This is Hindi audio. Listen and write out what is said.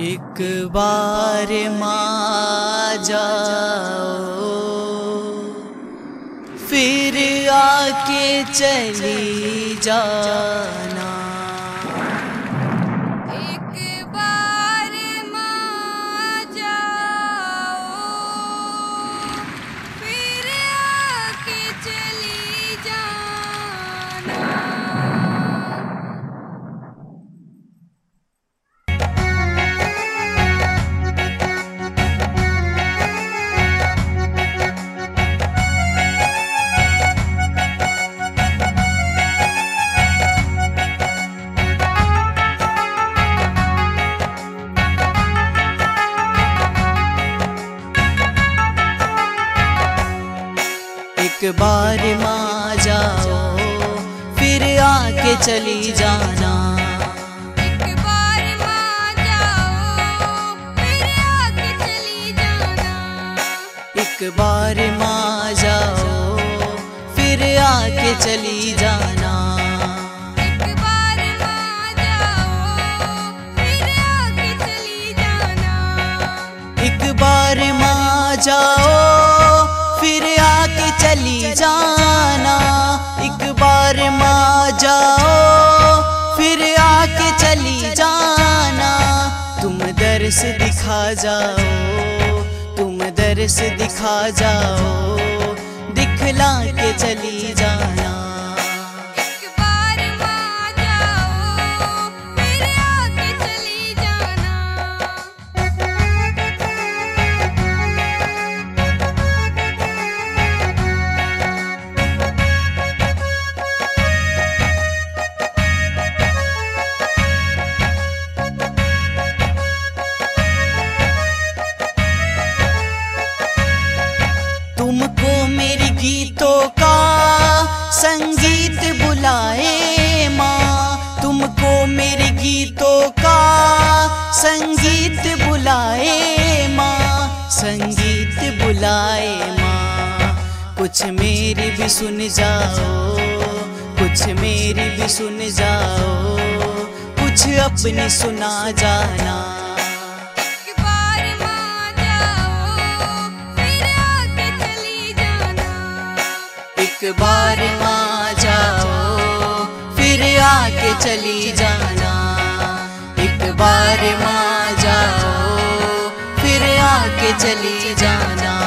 एक बार माँ जाओ, फिर आके चली जाना। एक बार माँ जाओ, फिर आके चली जाना। एक बार माँ जाओ, फिर आके चली जाना। एक बार माँ जाओ, फिर आके चली जाना। एक बार माँ जाओ, फिर आके चली जाना। एक बार माँ जाओ, फिर आके चली जाना। एक बार माँ जाओ, फिर आके चली जाना। एक बार माँ जाओ, फिर आके चली जाना। तुम दर्श दिखा जाओ, तुम दर्श दिखा जाओ, दिखला के चली जाना। एक बार माँ जाओ, फिर आके चली जाना। तुमको मेरी गीतों का संगीत बुलाए माँ, तुमको मेरे गीतों का संगीत बुलाए माँ, संगीत बुलाए माँ। कुछ मेरी भी सुन जाओ, कुछ मेरी भी सुन जाओ, कुछ अपनी सुना जाना। एक बार माँ जाओ, फिर आके चली जाना। एक बार माँ जाओ, फिर आके चली जाना। एक बार माँ जाओ, फिर आके चली जाना।